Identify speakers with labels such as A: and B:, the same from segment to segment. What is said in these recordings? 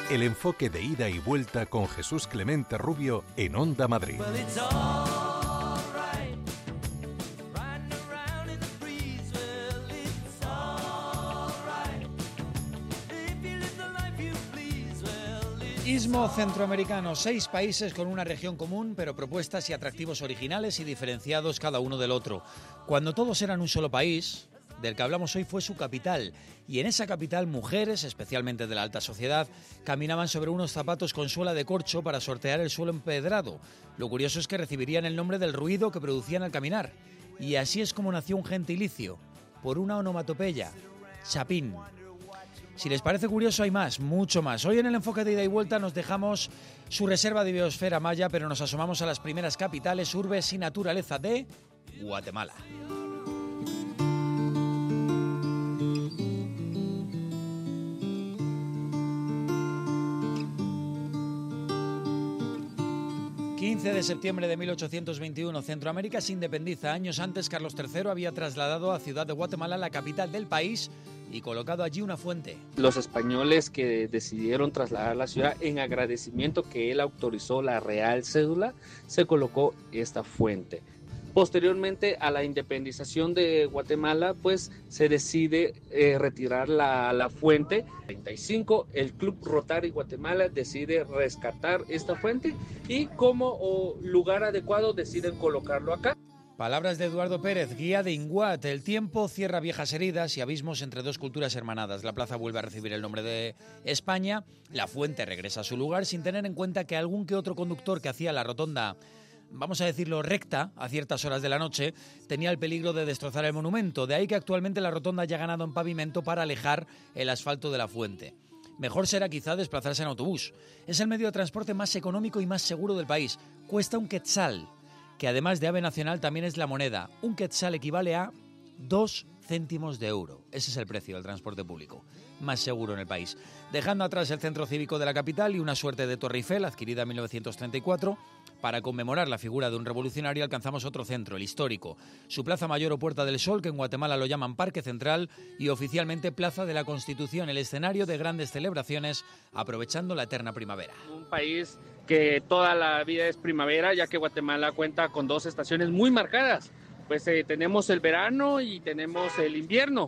A: El enfoque de ida y vuelta con Jesús Clemente Rubio en Onda Madrid.
B: Istmo centroamericano, 6 países con una región común, pero propuestas y atractivos originales y diferenciados cada uno del otro. Cuando todos eran un solo país, del que hablamos hoy fue su capital, y en esa capital mujeres, especialmente de la alta sociedad, caminaban sobre unos zapatos con suela de corcho para sortear el suelo empedrado. Lo curioso es que recibirían el nombre del ruido que producían al caminar, y así es como nació un gentilicio, por una onomatopeya, chapín. Si les parece curioso, hay más, mucho más. Hoy en el enfoque de ida y vuelta nos dejamos su reserva de biosfera maya, pero nos asomamos a las primeras capitales, urbes y naturaleza de Guatemala. ...15 de septiembre de 1821, Centroamérica se independiza. Años antes, Carlos III había trasladado a Ciudad de Guatemala, la capital del país, y colocado allí una fuente.
C: Los españoles que decidieron trasladar la ciudad, en agradecimiento que él autorizó la Real Cédula, se colocó esta fuente. Posteriormente a la independización de Guatemala, pues se decide retirar la fuente. En 1935, el Club Rotary Guatemala decide rescatar esta fuente y como lugar adecuado deciden colocarlo acá.
B: Palabras de Eduardo Pérez, guía de Inguat. El tiempo cierra viejas heridas y abismos entre dos culturas hermanadas. La plaza vuelve a recibir el nombre de España, la fuente regresa a su lugar sin tener en cuenta que algún que otro conductor que hacía la rotonda, vamos a decirlo, recta, a ciertas horas de la noche, tenía el peligro de destrozar el monumento. De ahí que actualmente la rotonda haya ganado en pavimento para alejar el asfalto de la fuente. Mejor será quizá desplazarse en autobús. Es el medio de transporte más económico y más seguro del país. Cuesta un quetzal, que además de ave nacional también es la moneda. Un quetzal equivale a 2 céntimos de euro. Ese es el precio del transporte público más seguro en el país. Dejando atrás el centro cívico de la capital y una suerte de Torre Eiffel, adquirida en 1934, para conmemorar la figura de un revolucionario, alcanzamos otro centro, el histórico. Su Plaza Mayor o Puerta del Sol, que en Guatemala lo llaman Parque Central, y oficialmente Plaza de la Constitución, el escenario de grandes celebraciones, aprovechando la eterna primavera.
C: Un país que toda la vida es primavera, ya que Guatemala cuenta con 2 estaciones muy marcadas. Pues tenemos el verano y tenemos el invierno.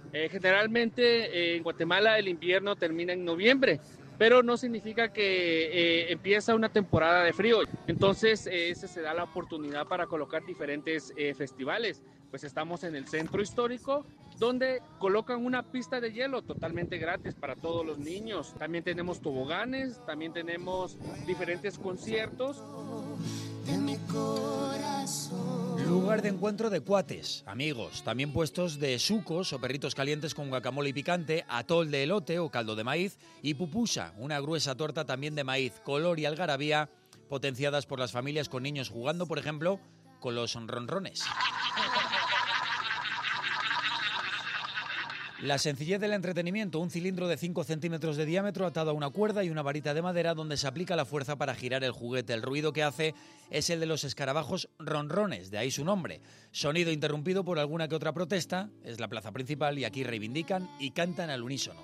C: Generalmente en Guatemala el invierno termina en noviembre, pero no significa que empieza una temporada de frío. Entonces se da la oportunidad para colocar diferentes festivales. Pues estamos en el centro histórico, donde colocan una pista de hielo totalmente gratis para todos los niños. También tenemos toboganes, también tenemos diferentes conciertos.
B: En mi corazón. Lugar de encuentro de cuates, amigos, también puestos de sucos o perritos calientes con guacamole y picante, atol de elote o caldo de maíz y pupusa, una gruesa torta también de maíz, color y algarabía, potenciadas por las familias con niños jugando, por ejemplo, con los ronrones. La sencillez del entretenimiento, un cilindro de 5 centímetros de diámetro atado a una cuerda y una varita de madera donde se aplica la fuerza para girar el juguete. El ruido que hace es el de los escarabajos ronrones, de ahí su nombre. Sonido interrumpido por alguna que otra protesta, es la plaza principal y aquí reivindican y cantan al unísono.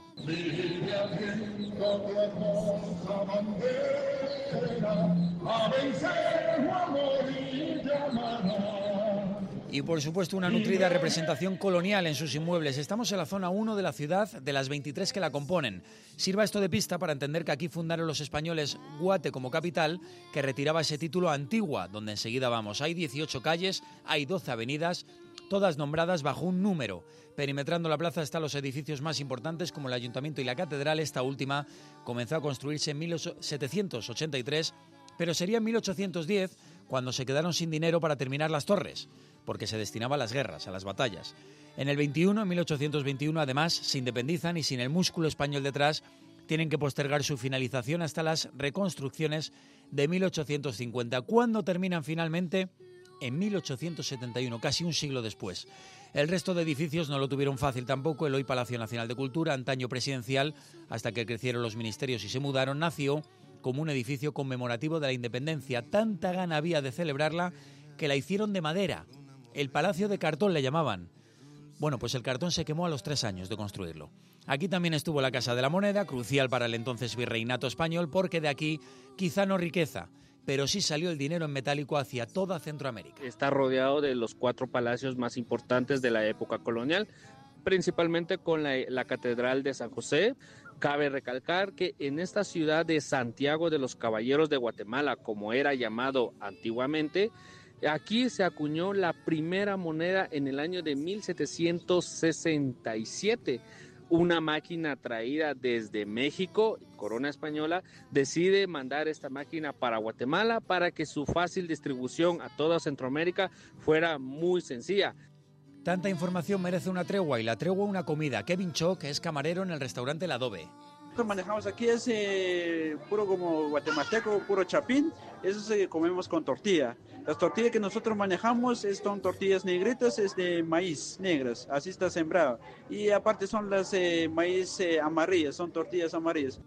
B: Y por supuesto una nutrida representación colonial en sus inmuebles. Estamos en la zona 1 de la ciudad, de las 23 que la componen. Sirva esto de pista para entender que aquí fundaron los españoles Guate como capital, que retiraba ese título a Antigua, donde enseguida vamos. Hay 18 calles, hay 12 avenidas, todas nombradas bajo un número. Perimetrando la plaza están los edificios más importantes como el Ayuntamiento y la Catedral. Esta última comenzó a construirse en 1783, pero sería en 1810 cuando se quedaron sin dinero para terminar las torres, porque se destinaba a las guerras, a las batallas. En el 21, en 1821, además, se independizan y sin el músculo español detrás, tienen que postergar su finalización hasta las reconstrucciones de 1850. ¿Cuándo terminan finalmente? En 1871, casi un siglo después. El resto de edificios no lo tuvieron fácil tampoco. El hoy Palacio Nacional de Cultura, antaño presidencial, hasta que crecieron los ministerios y se mudaron, nació como un edificio conmemorativo de la independencia. Tanta gana había de celebrarla que la hicieron de madera. El Palacio de Cartón le llamaban. Bueno, pues el cartón se quemó a los 3 años de construirlo. Aquí también estuvo la Casa de la Moneda, crucial para el entonces virreinato español, porque de aquí quizá no riqueza, pero sí salió el dinero en metálico hacia toda Centroamérica.
C: Está rodeado de los 4 palacios más importantes de la época colonial, principalmente con la Catedral de San José. Cabe recalcar que en esta ciudad de Santiago de los Caballeros de Guatemala, como era llamado antiguamente, aquí se acuñó la primera moneda en el año de 1767. Una máquina traída desde México, Corona Española, decide mandar esta máquina para Guatemala para que su fácil distribución a toda Centroamérica fuera muy sencilla.
B: Tanta información merece una tregua y la tregua una comida. Kevin Choc es camarero en el restaurante El Adobe.
D: Lo que manejamos aquí es puro como guatemalteco, puro chapín, eso comemos con tortilla. Las tortillas que nosotros manejamos son tortillas negritas, es de maíz negras, así está sembrado. Y aparte son las maíz amarillas, son tortillas amarillas.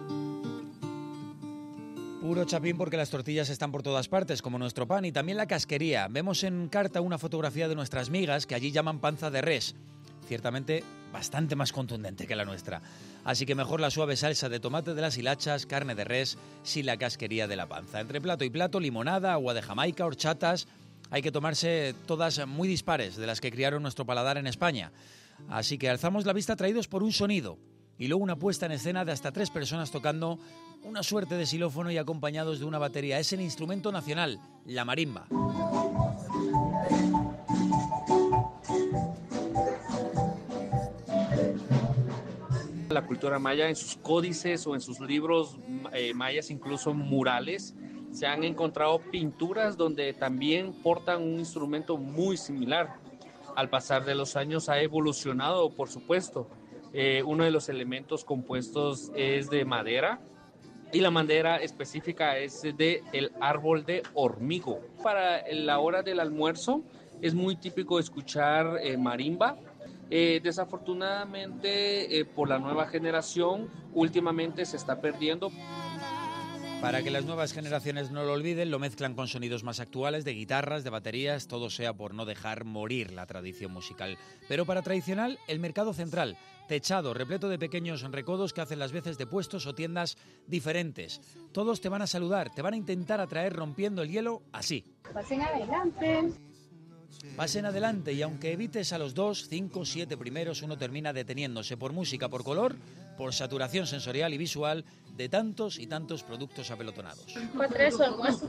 B: Puro chapín porque las tortillas están por todas partes, como nuestro pan, y también la casquería. Vemos en carta una fotografía de nuestras migas que allí llaman panza de res. Ciertamente bastante más contundente que la nuestra. Así que mejor la suave salsa de tomate de las hilachas, carne de res, sin la casquería de la panza. Entre plato y plato, limonada, agua de Jamaica, horchatas. Hay que tomarse todas muy dispares de las que criaron nuestro paladar en España. Así que alzamos la vista atraídos por un sonido y luego una puesta en escena de hasta 3 personas tocando una suerte de xilófono y acompañados de una batería. Es el instrumento nacional, la marimba.
C: La cultura maya, en sus códices o en sus libros mayas, incluso murales, se han encontrado pinturas donde también portan un instrumento muy similar. Al pasar de los años ha evolucionado, por supuesto. Uno de los elementos compuestos es de madera y la madera específica es del árbol de hormigo. Para la hora del almuerzo es muy típico escuchar marimba. Desafortunadamente, por la nueva generación, últimamente se está perdiendo.
B: Para que las nuevas generaciones no lo olviden, lo mezclan con sonidos más actuales, de guitarras, de baterías, todo sea por no dejar morir la tradición musical. Pero para tradicional, el mercado central, techado, repleto de pequeños recodos que hacen las veces de puestos o tiendas diferentes. Todos te van a saludar, te van a intentar atraer rompiendo el hielo así.
E: Pasen adelante.
B: Pasen adelante y aunque evites a los 2, 5, 7 primeros, uno termina deteniéndose por música, por color, por saturación sensorial y visual de tantos y tantos productos apelotonados.
E: Por eso, almuerzo.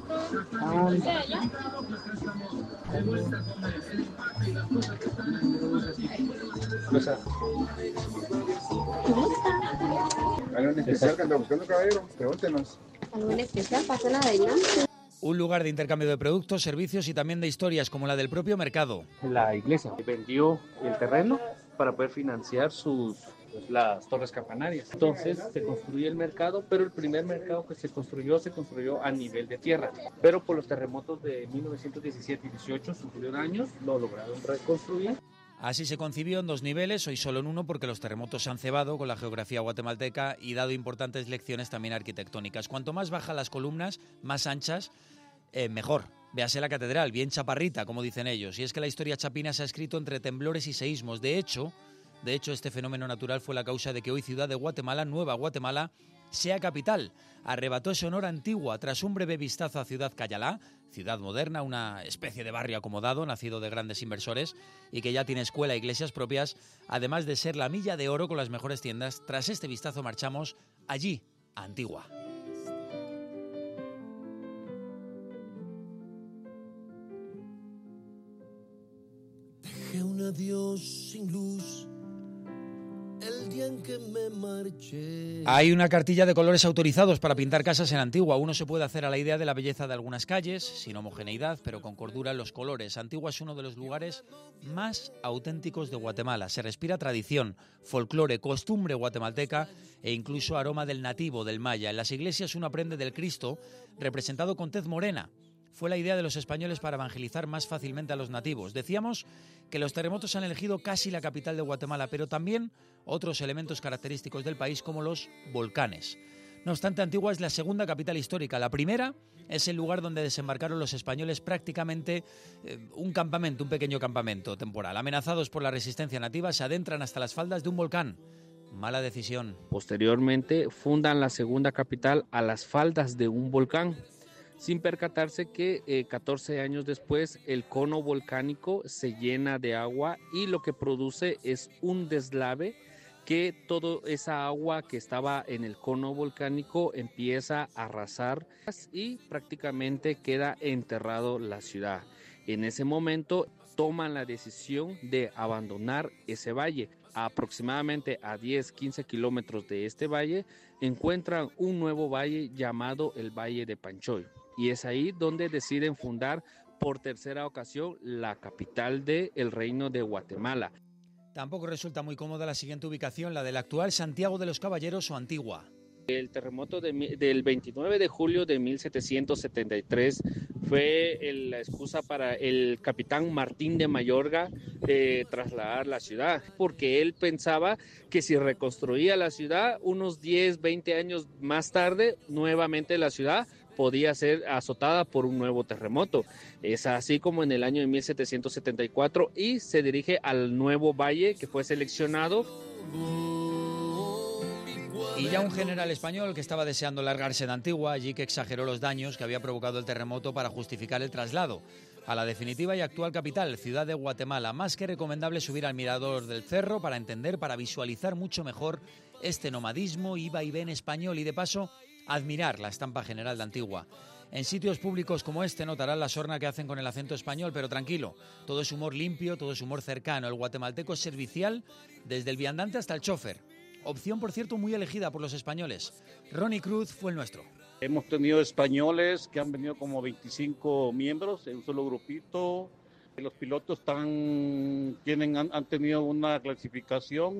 F: ¿Algo en especial que anda buscando, caballero? Pregúntenos.
E: ¿Algo en especial? Pasen adelante.
B: Un lugar de intercambio de productos, servicios y también de historias como la del propio mercado.
C: La iglesia vendió el terreno para poder financiar las torres campanarias. Entonces se construyó el mercado, pero el primer mercado que se construyó a nivel de tierra. Pero por los terremotos de 1917 y 18 sufrió daños, lo lograron reconstruir.
B: Así se concibió en 2 niveles, hoy solo en uno porque los terremotos se han cebado con la geografía guatemalteca y dado importantes lecciones también arquitectónicas. Cuanto más bajas las columnas, más anchas, mejor. Véase la catedral, bien chaparrita, como dicen ellos. Y es que la historia chapina se ha escrito entre temblores y seísmos. De hecho, este fenómeno natural fue la causa de que hoy Ciudad de Guatemala, Nueva Guatemala, sea capital. Arrebató ese honor a Antigua tras un breve vistazo a Ciudad Cayalá, ciudad moderna, una especie de barrio acomodado, nacido de grandes inversores y que ya tiene escuela e iglesias propias, además de ser la milla de oro con las mejores tiendas. Tras este vistazo marchamos allí, a Antigua.
G: Dejé un adiós sin luz el día en que me marché.
B: Hay una cartilla de colores autorizados para pintar casas en Antigua. Uno se puede hacer a la idea de la belleza de algunas calles, sin homogeneidad, pero con cordura en los colores. Antigua es uno de los lugares más auténticos de Guatemala. Se respira tradición, folclore, costumbre guatemalteca e incluso aroma del nativo, del maya. En las iglesias uno aprende del Cristo, representado con tez morena. Fue la idea de los españoles para evangelizar más fácilmente a los nativos. Decíamos que los terremotos han elegido casi la capital de Guatemala, pero también otros elementos característicos del país como los volcanes. No obstante, Antigua es la segunda capital histórica. La primera es el lugar donde desembarcaron los españoles, prácticamente un pequeño campamento temporal. Amenazados por la resistencia nativa, se adentran hasta las faldas de un volcán. Mala decisión.
C: Posteriormente fundan la segunda capital a las faldas de un volcán, sin percatarse que 14 años después el cono volcánico se llena de agua y lo que produce es un deslave, que toda esa agua que estaba en el cono volcánico empieza a arrasar y prácticamente queda enterrado la ciudad. En ese momento toman la decisión de abandonar ese valle. Aproximadamente a 10-15 kilómetros de este valle encuentran un nuevo valle llamado el Valle de Panchoy, y es ahí donde deciden fundar por tercera ocasión la capital del Reino de Guatemala.
B: Tampoco resulta muy cómoda la siguiente ubicación, la del actual Santiago de los Caballeros o Antigua.
C: El terremoto del 29 de julio de 1773 fue la excusa para el capitán Martín de Mayorga trasladar la ciudad, porque él pensaba que si reconstruía la ciudad, unos 10, 20 años más tarde, nuevamente la ciudad podía ser azotada por un nuevo terremoto. Es así como en el año de 1774 y se dirige al nuevo valle que fue seleccionado.
B: Y ya un general español que estaba deseando largarse de Antigua, allí que exageró los daños que había provocado el terremoto para justificar el traslado a la definitiva y actual capital, Ciudad de Guatemala. Más que recomendable subir al mirador del cerro para entender, para visualizar mucho mejor este nomadismo y vaivén español y de paso admirar la estampa general de Antigua. En sitios públicos como este notarán la sorna que hacen con el acento español, pero tranquilo, todo es humor limpio, todo es humor cercano. El guatemalteco es servicial desde el viandante hasta el chofer. Opción, por cierto, muy elegida por los españoles. Ronnie Cruz fue el nuestro.
H: Hemos tenido españoles que han venido como 25 miembros en un solo grupito. Los pilotos han tenido una clasificación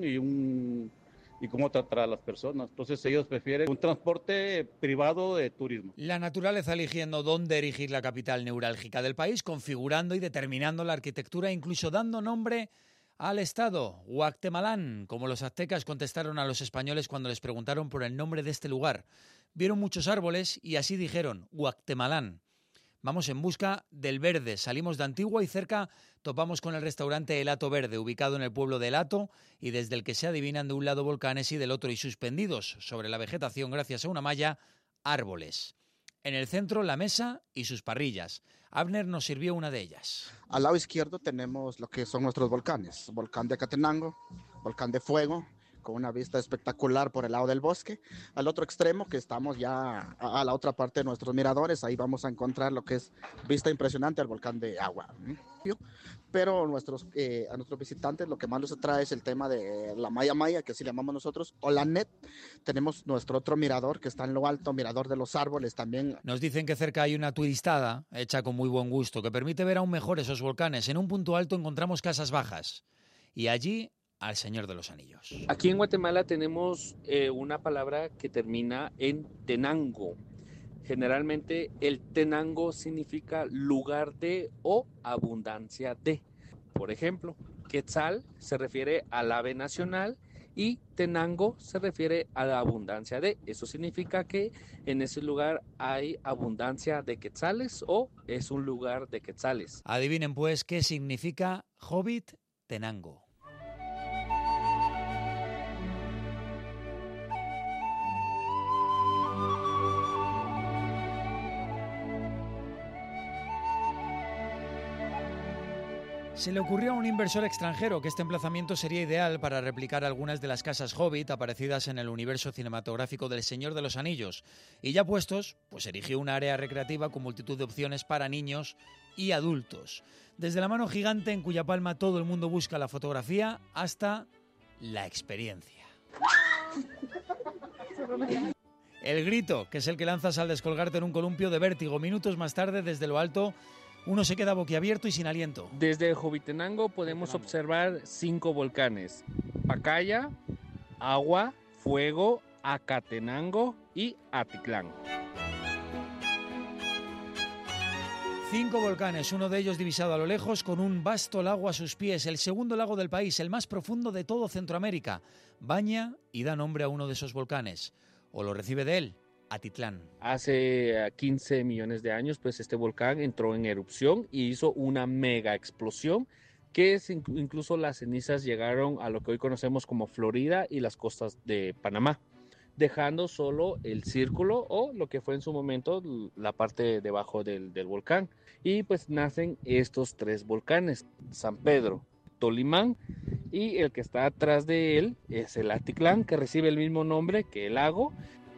H: y cómo tratar a las personas. Entonces ellos prefieren un transporte privado de turismo.
B: La naturaleza eligiendo dónde erigir la capital neurálgica del país, configurando y determinando la arquitectura, incluso dando nombre al estado, Guactemalán, como los aztecas contestaron a los españoles cuando les preguntaron por el nombre de este lugar. Vieron muchos árboles y así dijeron, Guactemalán. Vamos en busca del verde, salimos de Antigua y cerca topamos con el restaurante El Hato Verde, ubicado en el pueblo de El Hato y desde el que se adivinan de un lado volcanes y del otro, y suspendidos sobre la vegetación gracias a una malla, árboles. En el centro, la mesa y sus parrillas. Abner nos sirvió una de ellas.
I: Al lado izquierdo tenemos lo que son nuestros volcanes. Volcán de Acatenango, volcán de Fuego, con una vista espectacular por el lado del bosque. Al otro extremo, que estamos ya a la otra parte de nuestros miradores, ahí vamos a encontrar lo que es vista impresionante al volcán de Agua. Pero a nuestros visitantes lo que más les atrae es el tema de la Maya, que así le llamamos nosotros, o la NET. Tenemos nuestro otro mirador que está en lo alto, mirador de los árboles también.
B: Nos dicen que cerca hay una turistada hecha con muy buen gusto que permite ver aún mejor esos volcanes. En un punto alto encontramos casas bajas y allí al Señor de los Anillos.
C: Aquí en Guatemala tenemos una palabra que termina en tenango. Generalmente el tenango significa lugar de o abundancia de. Por ejemplo, quetzal se refiere al ave nacional y tenango se refiere a la abundancia de. Eso significa que en ese lugar hay abundancia de quetzales o es un lugar de quetzales.
B: Adivinen pues qué significa Hobbit Tenango. Se le ocurrió a un inversor extranjero que este emplazamiento sería ideal para replicar algunas de las casas Hobbit aparecidas en el universo cinematográfico del Señor de los Anillos. Y ya puestos, pues erigió un área recreativa con multitud de opciones para niños y adultos. Desde la mano gigante en cuya palma todo el mundo busca la fotografía hasta la experiencia. El grito, que es el que lanzas al descolgarte en un columpio de vértigo. Minutos más tarde, desde lo alto, uno se queda boquiabierto y sin aliento.
C: Desde Hobbitenango podemos observar 5 volcanes: Pacaya, Agua, Fuego, Acatenango y Atitlán.
B: 5 volcanes, uno de ellos divisado a lo lejos con un vasto lago a sus pies, el segundo lago del país, el más profundo de todo Centroamérica. Baña y da nombre a uno de esos volcanes. o lo recibe de él, Atitlán.
C: Hace 15 millones de años, pues este volcán entró en erupción y hizo una mega explosión que incluso las cenizas llegaron a lo que hoy conocemos como Florida y las costas de Panamá, dejando solo el círculo o lo que fue en su momento la parte debajo del volcán. Y pues nacen estos 3 volcanes, San Pedro, Tolimán, y el que está atrás de él es el Atitlán, que recibe el mismo nombre que el lago.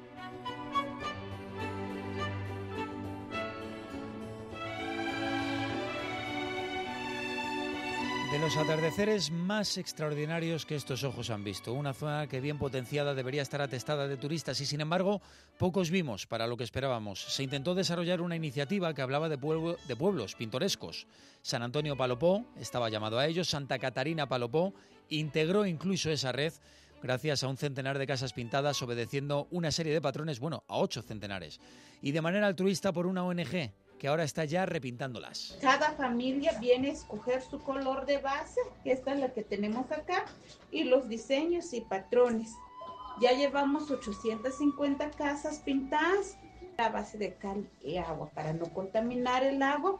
B: De los atardeceres más extraordinarios que estos ojos han visto, una zona que bien potenciada debería estar atestada de turistas y sin embargo pocos vimos para lo que esperábamos. Se intentó desarrollar una iniciativa que hablaba de pueblos pintorescos. San Antonio Palopó estaba llamado a ellos, Santa Catarina Palopó integró incluso esa red gracias a un centenar de casas pintadas obedeciendo una serie de patrones, a 8 centenares, y de manera altruista por una ONG que ahora está ya repintándolas.
J: Cada familia viene a escoger su color de base, que esta es la que tenemos acá, y los diseños y patrones. Ya llevamos 850 casas pintadas a base de cal y agua para no contaminar el agua.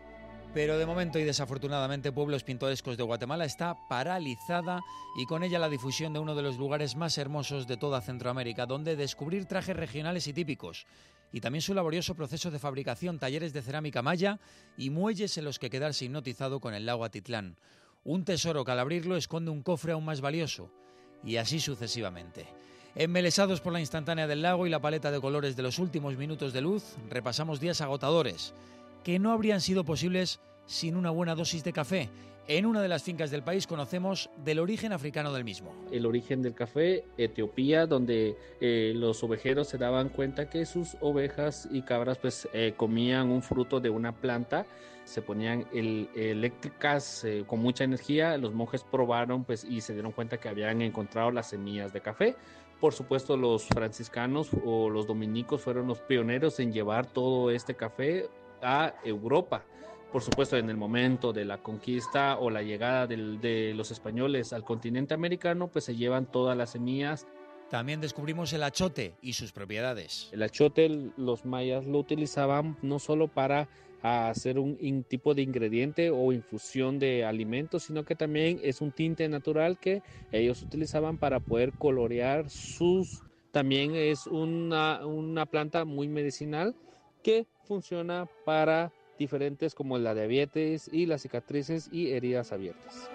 B: Pero de momento y desafortunadamente Pueblos Pintorescos de Guatemala está paralizada y con ella la difusión de uno de los lugares más hermosos de toda Centroamérica, donde descubrir trajes regionales y típicos y también su laborioso proceso de fabricación, talleres de cerámica maya y muelles en los que quedarse hipnotizado con el lago Atitlán. Un tesoro que al abrirlo esconde un cofre aún más valioso y así sucesivamente. Embelesados por la instantánea del lago y la paleta de colores de los últimos minutos de luz, repasamos días agotadores que no habrían sido posibles sin una buena dosis de café. En una de las fincas del país conocemos del origen africano del mismo.
C: El origen del café, Etiopía, donde los ovejeros se daban cuenta que sus ovejas y cabras comían un fruto de una planta, se ponían eléctricas con mucha energía. Los monjes probaron y se dieron cuenta que habían encontrado las semillas de café. Por supuesto, los franciscanos o los dominicos fueron los pioneros en llevar todo este café a Europa. Por supuesto, en el momento de la conquista o la llegada de los españoles al continente americano, pues se llevan todas las semillas.
B: También descubrimos el achote y sus propiedades.
C: El achote, los mayas lo utilizaban no solo para hacer un tipo de ingrediente o infusión de alimentos, sino que también es un tinte natural que ellos utilizaban para poder colorear sus... También es una planta muy medicinal que funciona para diferentes como la diabetes y las cicatrices y heridas abiertas.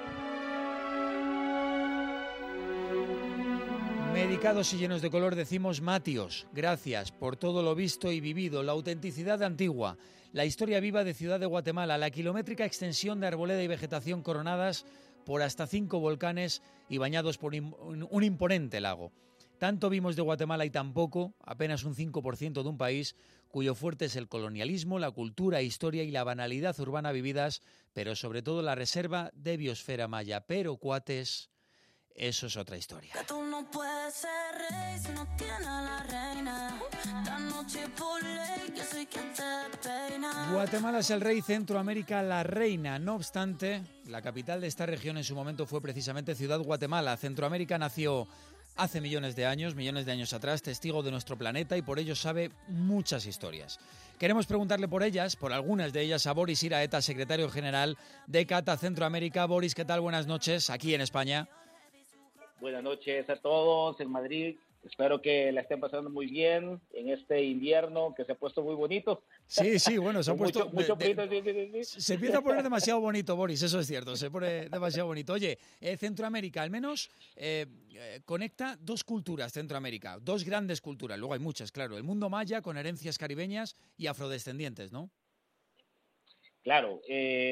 B: Medicados y llenos de color decimos Matios, gracias por todo lo visto y vivido, la autenticidad antigua, la historia viva de Ciudad de Guatemala, la kilométrica extensión de arboleda y vegetación coronadas por hasta 5 volcanes y bañados por un imponente lago. Tanto vimos de Guatemala y tan poco, apenas un 5% de un país cuyo fuerte es el colonialismo, la cultura, historia y la banalidad urbana vividas, pero sobre todo la reserva de biosfera maya. Pero, cuates, eso es otra historia.
K: Que tú no puedes ser rey si no tienes a la reina. La noche por ley, que soy quien te peina.
B: Guatemala es el rey, Centroamérica la reina. No obstante, la capital de esta región en su momento fue precisamente Ciudad Guatemala. Centroamérica nació hace millones de años atrás, testigo de nuestro planeta y por ello sabe muchas historias. Queremos preguntarle por ellas, por algunas de ellas, a Boris Iraeta, secretario general de Cata Centroamérica. Boris, ¿qué tal? Buenas noches, aquí en España.
L: Buenas noches a todos en Madrid. Espero que la estén pasando muy bien en este invierno que se ha puesto muy bonito.
B: Sí, bueno, se ha puesto...
L: Sí.
B: Se empieza a poner demasiado bonito, Boris, eso es cierto, se pone demasiado bonito. Oye, Centroamérica al menos conecta 2 culturas, Centroamérica, 2 grandes culturas, luego hay muchas, claro, el mundo maya con herencias caribeñas y afrodescendientes, ¿no?
L: Claro,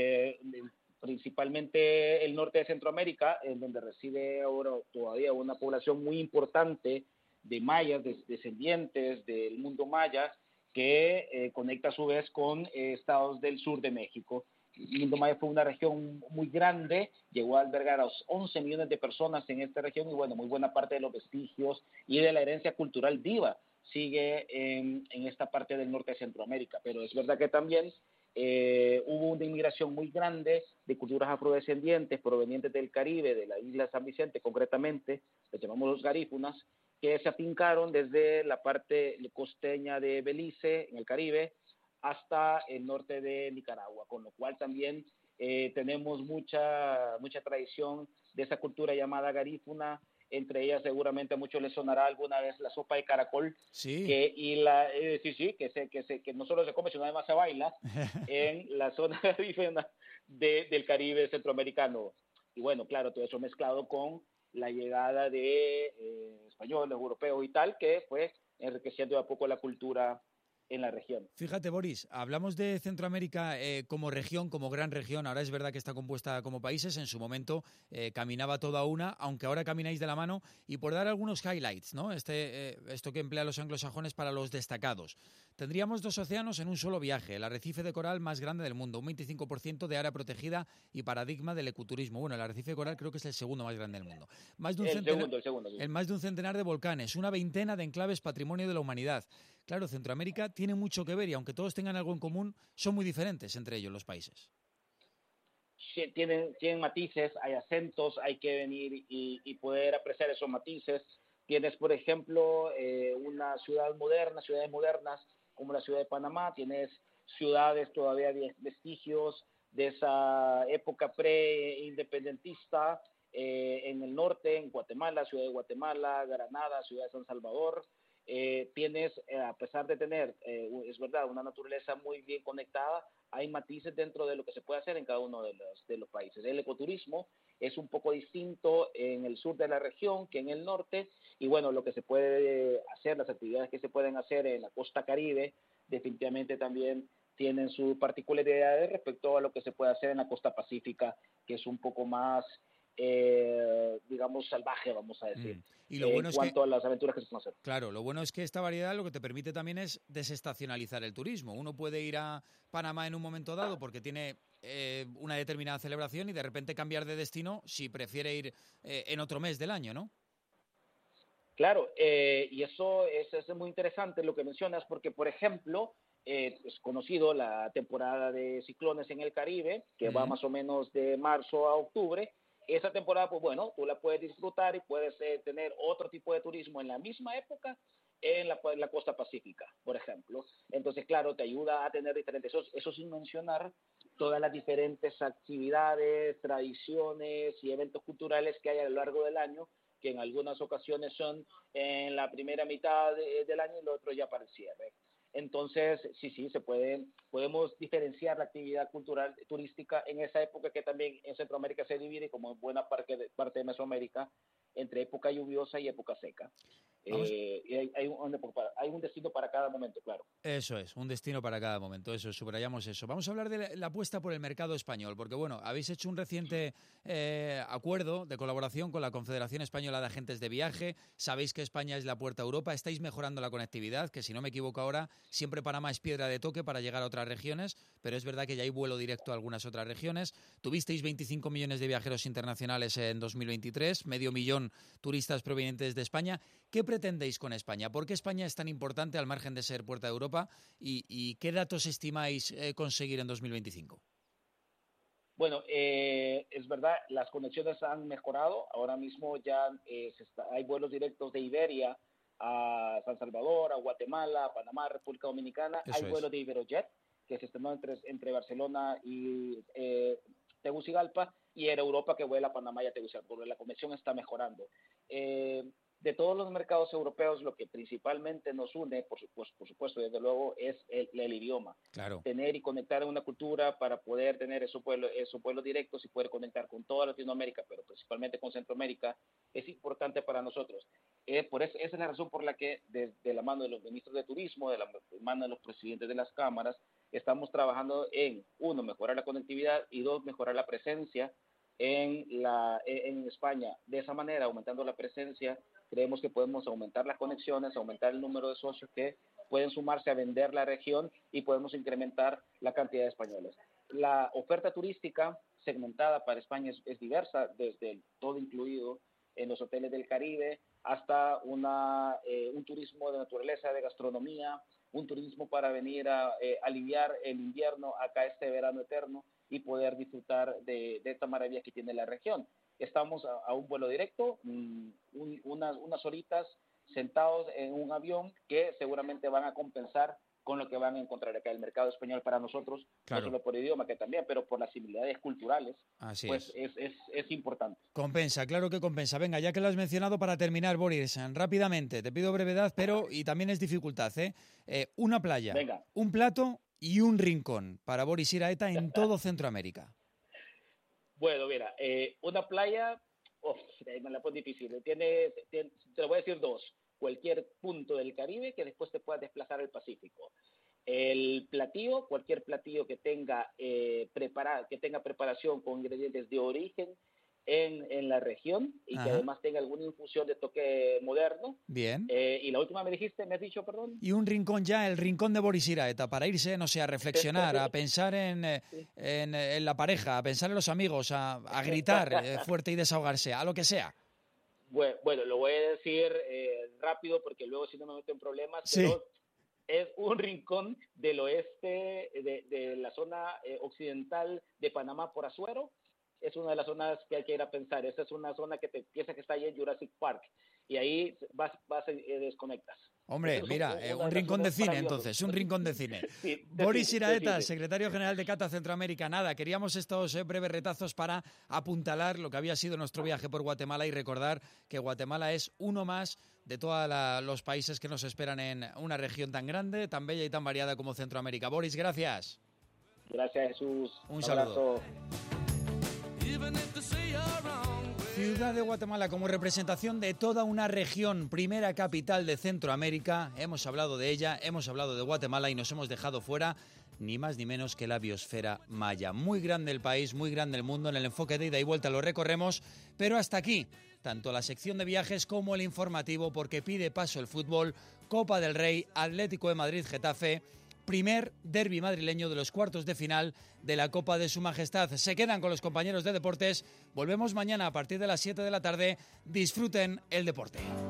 L: principalmente el norte de Centroamérica, en donde reside ahora todavía una población muy importante de mayas, descendientes del mundo maya, que conecta a su vez con estados del sur de México. El mundo maya fue una región muy grande, llegó a albergar a 11 millones de personas en esta región y bueno, muy buena parte de los vestigios y de la herencia cultural viva sigue en esta parte del norte de Centroamérica, pero es verdad que también hubo una inmigración muy grande de culturas afrodescendientes provenientes del Caribe, de la isla San Vicente concretamente, les llamamos los garífunas, que se afincaron desde la parte costeña de Belice, en el Caribe, hasta el norte de Nicaragua, con lo cual también tenemos mucha tradición de esa cultura llamada garífuna. Entre ellas seguramente a muchos les sonará alguna vez la sopa de caracol,
B: sí.
L: Que no solo se come, sino además se baila en la zona garífuna del Caribe centroamericano. Y bueno, claro, todo eso mezclado con la llegada de españoles, europeos y tal, que fue enriqueciendo de a poco la cultura en la región.
B: Fíjate, Boris, hablamos de Centroamérica como región, como gran región. Ahora es verdad que está compuesta como países. En su momento caminaba toda una, aunque ahora camináis de la mano. Y por dar algunos highlights, ¿no? Esto que emplean los anglosajones para los destacados. Tendríamos 2 océanos en un solo viaje. El arrecife de coral más grande del mundo, un 25% de área protegida y paradigma del ecoturismo. Bueno, el arrecife de coral creo que es el segundo más grande del mundo. Más de un
L: segundo. Sí.
B: Más de un centenar de volcanes, una veintena de enclaves patrimonio de la humanidad. Claro, Centroamérica tiene mucho que ver y aunque todos tengan algo en común, son muy diferentes entre ellos los países.
L: Sí, tienen matices, hay acentos, hay que venir y poder apreciar esos matices. Tienes, por ejemplo, ciudades modernas como la ciudad de Panamá, tienes ciudades todavía vestigios de esa época pre-independentista en el norte, en Guatemala, ciudad de Guatemala, Granada, ciudad de San Salvador. Tienes, a pesar de tener, es verdad, una naturaleza muy bien conectada, hay matices dentro de lo que se puede hacer en cada uno de los países. El ecoturismo es un poco distinto en el sur de la región que en el norte, y bueno, lo que se puede hacer, las actividades que se pueden hacer en la costa Caribe, definitivamente también tienen sus particularidades respecto a lo que se puede hacer en la costa Pacífica, que es un poco más, digamos, salvaje, vamos a decir.
B: Y lo bueno
L: en cuanto a las aventuras que se pueden hacer.
B: Claro, lo bueno es que esta variedad lo que te permite también es desestacionalizar el turismo. Uno puede ir a Panamá en un momento dado porque tiene una determinada celebración y de repente cambiar de destino si prefiere ir en otro mes del año, ¿no?
L: Claro, y eso es muy interesante lo que mencionas porque, por ejemplo, es conocido la temporada de ciclones en el Caribe, que va más o menos de marzo a octubre. Esa temporada, pues bueno, tú la puedes disfrutar y puedes tener otro tipo de turismo en la misma época en la costa pacífica, por ejemplo. Entonces, claro, te ayuda a tener diferentes, eso sin mencionar todas las diferentes actividades, tradiciones y eventos culturales que hay a lo largo del año, que en algunas ocasiones son en la primera mitad del año y el otro ya para el cierre. Entonces, sí, podemos diferenciar la actividad cultural turística en esa época que también en Centroamérica se divide, como en buena parte de Mesoamérica, entre época lluviosa y época seca. Hay un destino para cada momento, claro.
B: Eso es, un destino para cada momento, eso, subrayamos eso. Vamos a hablar de la apuesta por el mercado español, porque bueno, habéis hecho un reciente acuerdo de colaboración con la Confederación Española de Agentes de Viaje, sabéis que España es la puerta a Europa, estáis mejorando la conectividad, que si no me equivoco ahora, siempre Panamá es piedra de toque para llegar a otras regiones, pero es verdad que ya hay vuelo directo a algunas otras regiones. Tuvisteis 25 millones de viajeros internacionales en 2023, 500.000 turistas provenientes de España. ¿Qué pretendéis con España? ¿Por qué España es tan importante al margen de ser puerta de Europa? ¿Y qué datos estimáis conseguir en 2025?
L: Bueno, es verdad, las conexiones han mejorado. Ahora mismo ya hay vuelos directos de Iberia a San Salvador, a Guatemala, a Panamá, República Dominicana. Hay vuelos de Iberojet, que se estrenó entre Barcelona y Tegucigalpa, y Air Europa, que vuela a Panamá y a Tegucigalpa. La conexión está mejorando. De todos los mercados europeos, lo que principalmente nos une, por supuesto, desde luego, es el idioma.
B: Claro.
L: Tener y conectar en una cultura para poder tener esos vuelos directos y poder conectar con toda Latinoamérica, pero principalmente con Centroamérica, es importante para nosotros. Esa es la razón por la que, de la mano de los ministros de turismo, de la mano de los presidentes de las cámaras, estamos trabajando en, 1, mejorar la conectividad y 2, mejorar la presencia en España. De esa manera, aumentando la presencia, creemos que podemos aumentar las conexiones, aumentar el número de socios que pueden sumarse a vender la región y podemos incrementar la cantidad de españoles. La oferta turística segmentada para España es diversa, desde el todo incluido en los hoteles del Caribe hasta un turismo de naturaleza, de gastronomía, un turismo para venir a aliviar el invierno acá este verano eterno y poder disfrutar de esta maravilla que tiene la región. Estamos a un vuelo directo, unas horitas sentados en un avión que seguramente van a compensar con lo que van a encontrar acá. El mercado español para nosotros,
B: claro,
L: no solo por idioma, que también, pero por las similitudes culturales,
B: así
L: pues es importante.
B: Compensa, claro que compensa. Venga, ya que lo has mencionado, para terminar, Boris, rápidamente, te pido brevedad, pero y también es dificultad, una playa,
L: Venga.
B: un plato y un rincón para Boris Iraeta en todo Centroamérica.
L: Bueno, mira, una playa, me la pone difícil, te lo voy a decir dos. Cualquier punto del Caribe que después te pueda desplazar al Pacífico. El platillo, cualquier platillo que tenga preparación con ingredientes de origen en la región y que además tenga alguna infusión de toque moderno.
B: Bien.
L: Y la última me has dicho, perdón.
B: Y un rincón ya, el rincón de Boris Iraeta, para irse, no sé, a reflexionar, a pensar en la pareja, a pensar en los amigos, a gritar fuerte y desahogarse, a lo que sea.
L: Bueno, lo voy a decir rápido porque luego si no me meto en problemas,
B: sí,
L: pero es un rincón del oeste de la zona occidental de Panamá por Azuero. Es una de las zonas que hay que ir a pensar. Esa es una zona que piensa que está ahí en Jurassic Park y ahí vas desconectas.
B: Hombre, mira, un rincón de cine entonces, un rincón de cine. Sí, Boris Iraeta, secretario general de Cata Centroamérica. Nada, queríamos estos breves retazos para apuntalar lo que había sido nuestro viaje por Guatemala y recordar que Guatemala es uno más de todos los países que nos esperan en una región tan grande, tan bella y tan variada como Centroamérica. Boris, gracias.
L: Gracias, Jesús.
B: Un saludo. Ciudad de Guatemala como representación de toda una región, primera capital de Centroamérica. Hemos hablado de ella, hemos hablado de Guatemala y nos hemos dejado fuera ni más ni menos que la biosfera maya. Muy grande el país, muy grande el mundo. En el enfoque de ida y vuelta lo recorremos, pero hasta aquí, tanto la sección de viajes como el informativo, porque pide paso el fútbol. Copa del Rey, Atlético de Madrid, Getafe. Primer derbi madrileño de los cuartos de final de la Copa de Su Majestad. Se quedan con los compañeros de deportes. Volvemos mañana a partir de las 7 de la tarde. Disfruten el deporte.